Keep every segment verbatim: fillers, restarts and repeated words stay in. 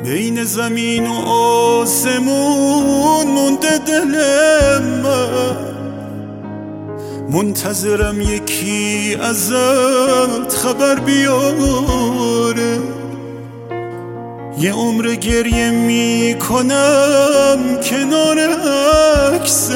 بین زمین و آسمون مونده دل من، منتظرم یکی ازت خبر بیاره. یه عمر گریه میکنم کنار عکست،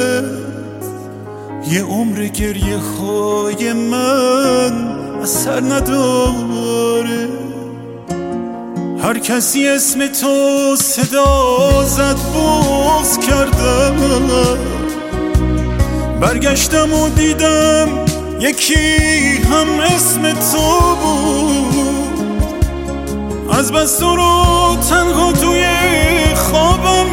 یه عمر گریه های من اثر نداره. هر کسی اسم تو صدا زد بغض کردم، برگشتم و دیدم یکی هم اسم تو بود. از بس تو رو تنها توی خوابم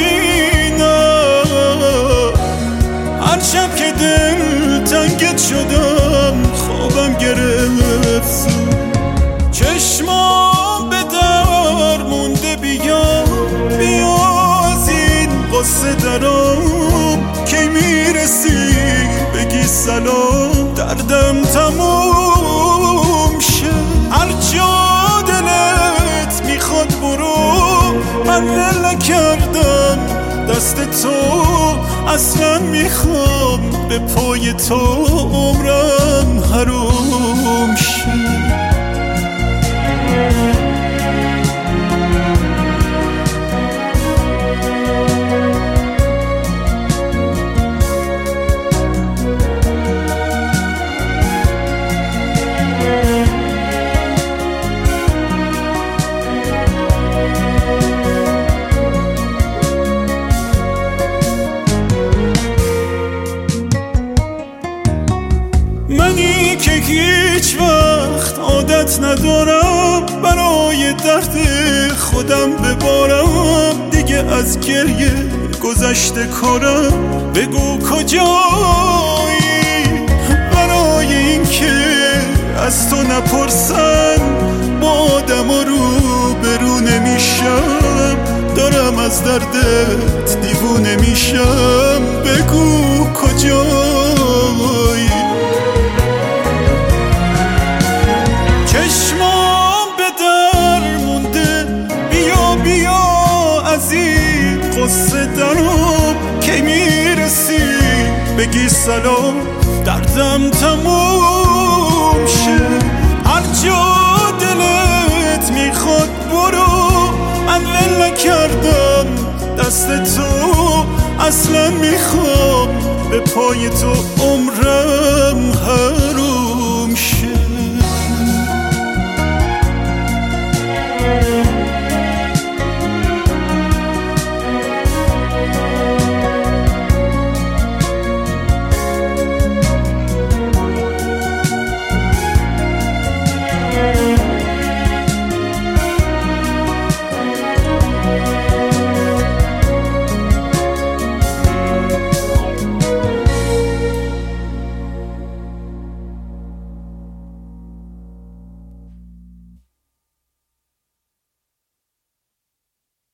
میبینم، هر شب که دل تنگت شدم خوابم گرفت. چشمام به در مونده، بیا بیا از این قصه درام. کی میرسی بگی سلام، دردم تموم شه. هر جا دلت میخواد برو، من ول نکردم دست تو. اصلا میخوام به پای تو عمرم حروم شه. منی که هیچ وقت عادت ندارم برای درد خودم ببارم. دیگه از گریه گذشته کارم، بگو کجایی؟ برای این که از تو نپرسن با آدم رو برو نمیشم. دارم از دردت دیوونه میشم، بگو کجایی؟ چشمام به در مونده، بیا بیا از این قصه درام. کی میرسی بگی سلام، دردم تموم شه. هر جا دلت میخواد برو، من ول نکردم دست تو. اصلا میخوام به پای تو عمرم